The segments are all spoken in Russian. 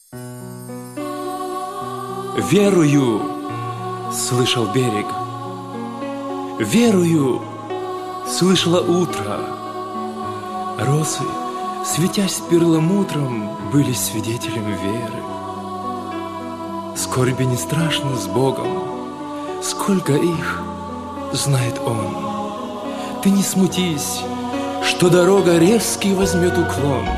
Верую, слышал берег, верую, слышало утро. Росы, светясь перламутром, были свидетелем веры. Скорби не страшно с Богом, сколько их знает Он. Ты не смутись, что дорога резкий возьмет уклон.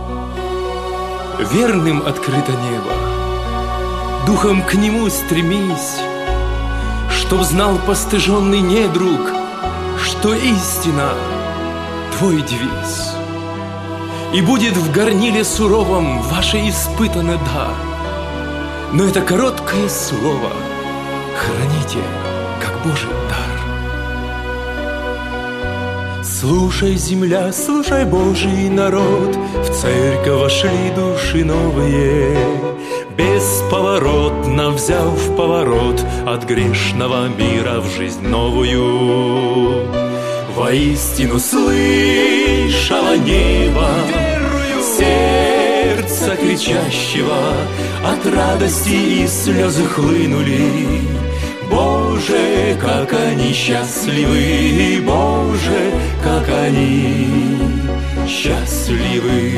Верным открыто небо, духом к нему стремись, чтоб знал постыженный недруг, что истина твой девиз. И будет в горниле суровом ваше испытанный дар. Но это короткое слово храните, как Божий дар. Слушай, земля, слушай, Божий народ, в церковь вошли души новые, бесповоротно взяв поворот от грешного мира в жизнь новую. Воистину слышало небо сердца кричащего, от радости и слезы хлынули. Боже, как они счастливы, Боже, как они счастливы.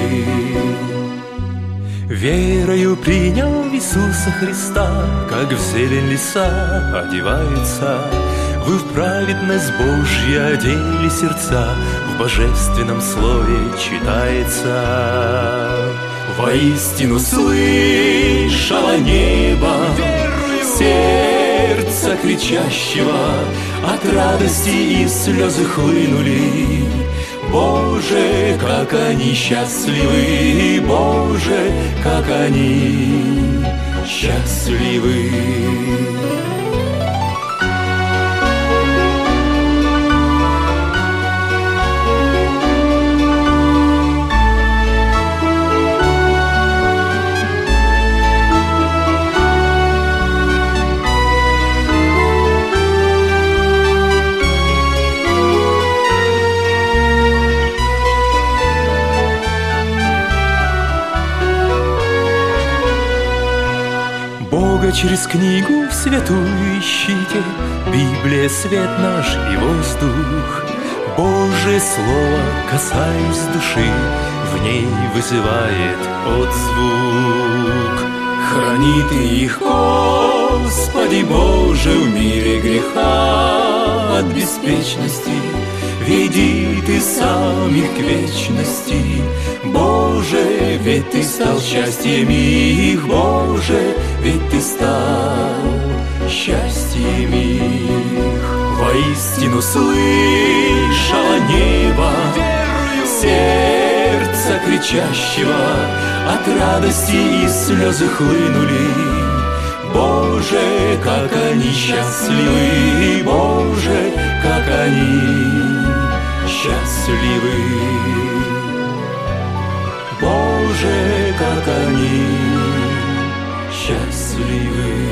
Верою принял Иисуса Христа, как в зелень леса одевается, вы в праведность Божью одели сердца, в божественном слове читается. Воистину слышало небо сердца кричащего, от радости и слезы хлынули. Боже, как они счастливы, Боже, как они счастливы. Бога через книгу святую ищите, Библия — свет наш и воздух. Божие слово, касаясь души, в ней вызывает отзвук. Храни Ты их, Господи Боже, в мире греха от беспечности. Веди Ты сам их к вечности, Боже, ведь Ты стал счастьем их, Боже, ведь Ты стал счастьем их. Воистину слышало небо сердца кричащего, от радости и слезы хлынули. Боже, как они счастливы, Боже, как они счастливы. Боже, как они счастливы.